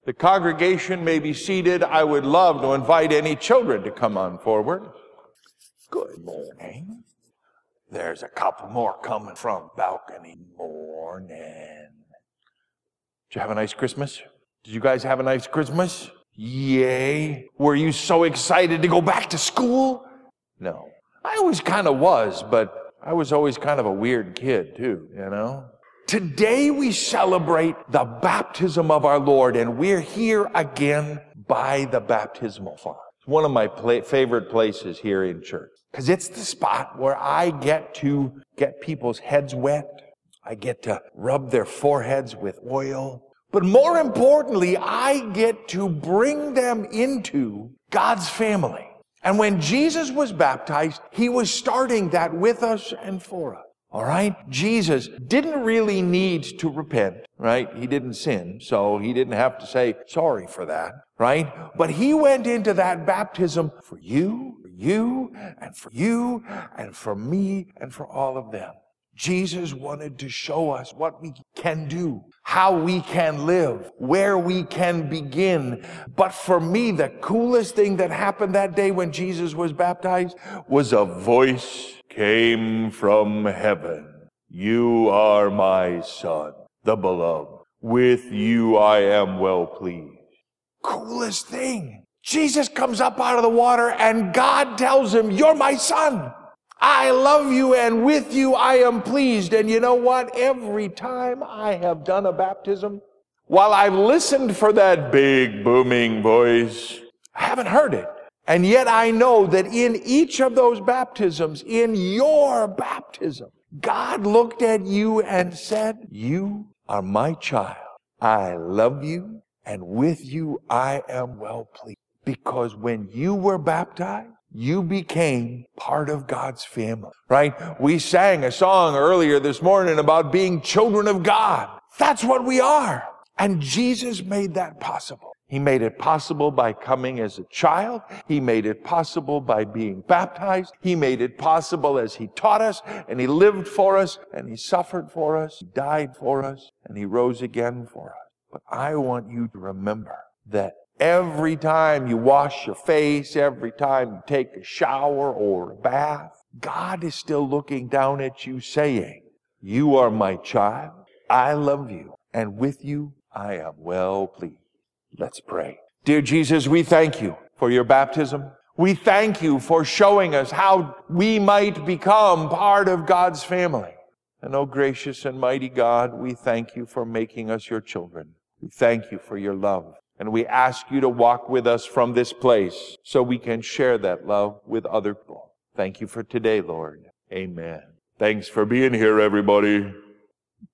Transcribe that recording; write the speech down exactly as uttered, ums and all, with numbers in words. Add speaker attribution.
Speaker 1: The congregation may be seated. I would love to invite any children to come on forward. Good morning. There's a couple more coming from balcony. Morning. Did you have a nice Christmas? Did you guys have a nice Christmas? Yay. Were you so excited to go back to school? No. I always kind of was, but I was always kind of a weird kid too, you know? Today we celebrate the baptism of our Lord, and we're here again by the baptismal font. It's one of my pla- favorite places here in church, because it's the spot where I get to get people's heads wet. I get to rub their foreheads with oil. But more importantly, I get to bring them into God's family. And when Jesus was baptized, he was starting that with us and for us. All right? Jesus didn't really need to repent, right? He didn't sin, so he didn't have to say sorry for that, right? But he went into that baptism for you, for you, and for you, and for me, and for all of them. Jesus wanted to show us what we can do, how we can live, where we can begin. But for me, the coolest thing that happened that day when Jesus was baptized was a voice came from heaven. You are my son, the beloved. With you I am well pleased. Coolest thing. Jesus comes up out of the water and God tells him, you're my son. I love you, and with you I am pleased. And you know what? Every time I have done a baptism, while I've listened for that big booming voice, I haven't heard it. And yet I know that in each of those baptisms, in your baptism, God looked at you and said, you are my child. I love you, and with you I am well pleased. Because when you were baptized, you became part of God's family, right? We sang a song earlier this morning about being children of God. That's what we are. And Jesus made that possible. He made it possible by coming as a child. He made it possible by being baptized. He made it possible as he taught us, and he lived for us, and he suffered for us, he died for us, and he rose again for us. But I want you to remember that every time you wash your face, every time you take a shower or a bath, God is still looking down at you saying, you are my child, I love you, and with you I am well pleased. Let's pray. Dear Jesus, we thank you for your baptism. We thank you for showing us how we might become part of God's family. And oh, gracious and mighty God, we thank you for making us your children. We thank you for your love. And we ask you to walk with us from this place so we can share that love with other people. Thank you for today, Lord. Amen. Thanks for being here, everybody.